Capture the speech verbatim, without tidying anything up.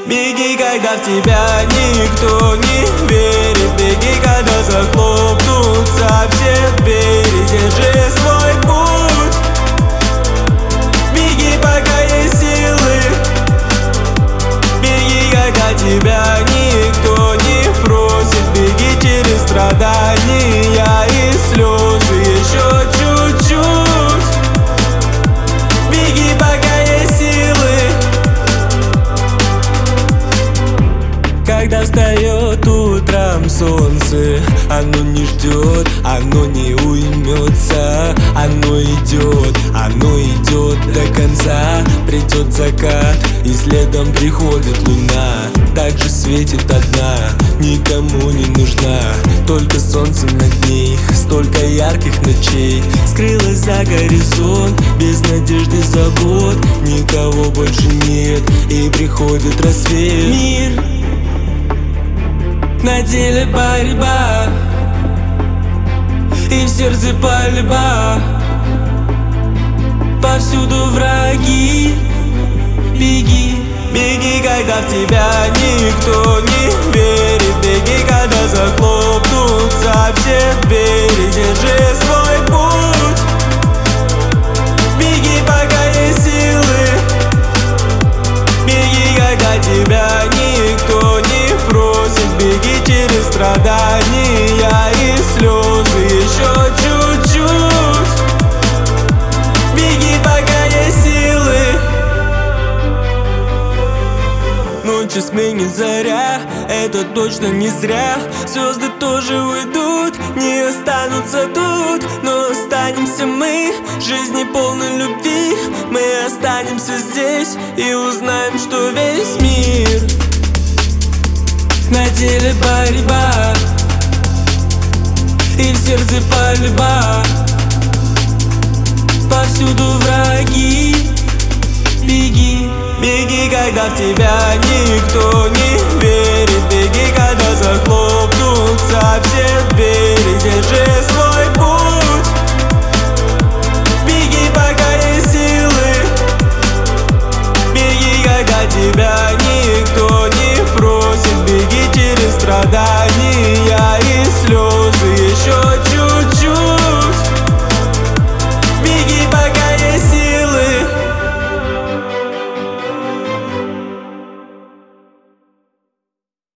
беги, когда в тебя никто не верит. Беги, когда захлопнутся все двери. Держи свой путь, беги, пока есть силы. Беги, когда тебя никто не просит. Беги через страдания и слезы. Еще чуть-чуть, беги, пока есть силы. Когда встает утром солнце, оно не ждет, оно не уймется. Оно идет, оно идет до конца. Придет закат, и следом приходит луна. Также светит одна, никому не нужна. Только солнце над ней, столько ярких ночей. Скрылась за горизонт, без надежды, забот. Никого больше нет, и приходит рассвет. Мир, на деле борьба, и в сердце пальба. Повсюду враги. Беги, беги, когда в тебя никто не верит. Беги, когда захлопнутся все двери. Держи свой путь, беги, пока есть силы. Беги, когда тебя никто не просит. Беги через страдания и слезы. Еще чуть-чуть, беги, пока есть силы. Ночью сменит заря, это точно не зря. Звезды тоже уйдут, не останутся тут. Но останемся мы, жизни полной любви. Мы останемся здесь и узнаем, что весь мир на деле борьба, и в сердце пальба. Повсюду враги. Беги, беги, когда в тебя никто не верит. Беги, когда захлопнутся все двери. Держи свой